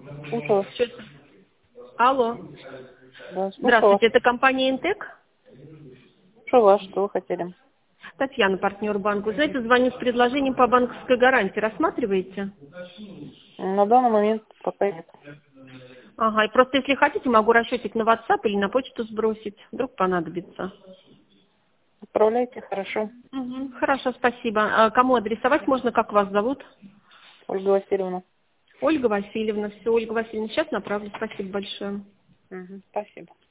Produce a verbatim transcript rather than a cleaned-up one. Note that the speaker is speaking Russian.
Слушаю. Щас. Алло. Да, слушаю вас. Здравствуйте, это компания «Интек». Что вас, что вы хотели? Татьяна, партнер банка. Знаете, звоню с предложением по банковской гарантии. Рассматриваете? На данный момент пока нет. Ага, и просто если хотите, могу расчетик на WhatsApp или на почту сбросить. Вдруг понадобится. Отправляйте, хорошо. Угу, хорошо, спасибо. А кому адресовать можно, как вас зовут? Ольга Васильевна. Ольга Васильевна. Все, Ольга Васильевна, сейчас направлю. Спасибо большое. Угу, спасибо.